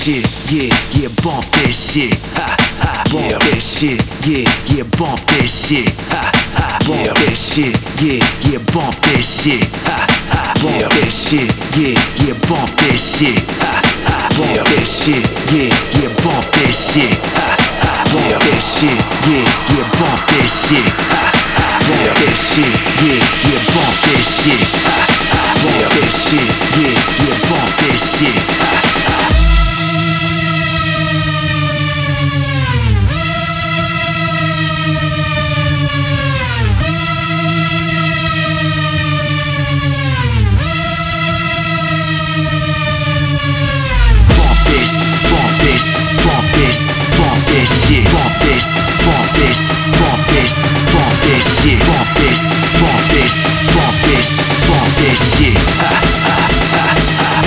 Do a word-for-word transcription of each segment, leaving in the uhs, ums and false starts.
shit, yeah, yeah, bump that shit, ha, ha, bump yeah. that shit, yeah, yeah, bump that shit, ha, ha, bump yeah. that shit, yeah, yeah, bump that shit, ha, ha, bump yeah. that shit, yeah, yeah, bump that shit, ha, ha, bump yeah. that shit, yeah, yeah, bump that shit, ha, ha, bump yeah. that shit, yeah, yeah, bump that shit, ha, ha, bump yeah. that shit, yeah, yeah, bump that shit, ha, ha, bump yeah. that shit, yeah, yeah, bump that shit, ha, ha. Shit, bump this, bump this, bump this, bump this shit, bump this, bump this, bump this, bump this shit. Ha ha ha ha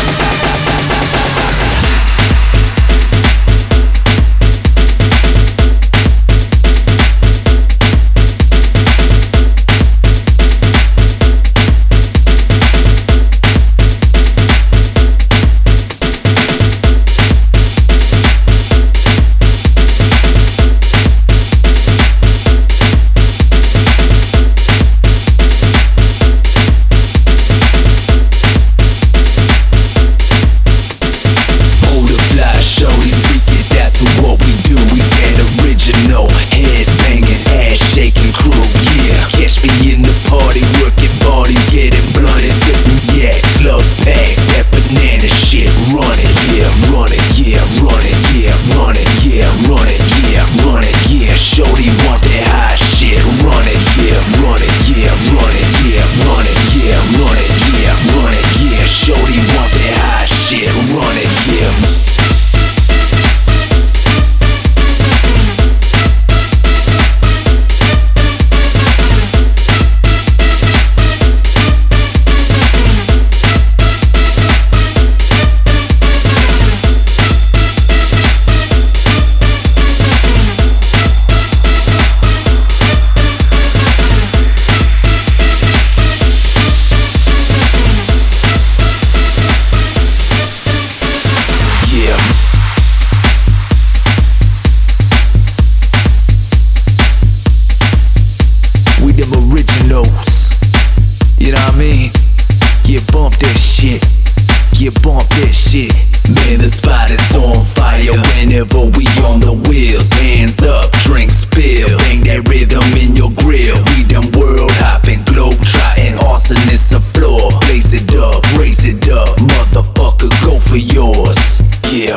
You know what I mean? Yeah, bump that shit. Yeah, bump that shit. Man, the spot is on fire whenever we on the wheels. Hands up, drink spill. Bang that rhythm in your grill. We done world hopping, globe trotting. Awesomeness a floor. Blaze it up, raise it up. Motherfucker, go for yours. Yeah.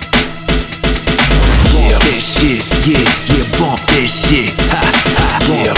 Yeah, yeah, bump that shit, ha, ha, bump yeah.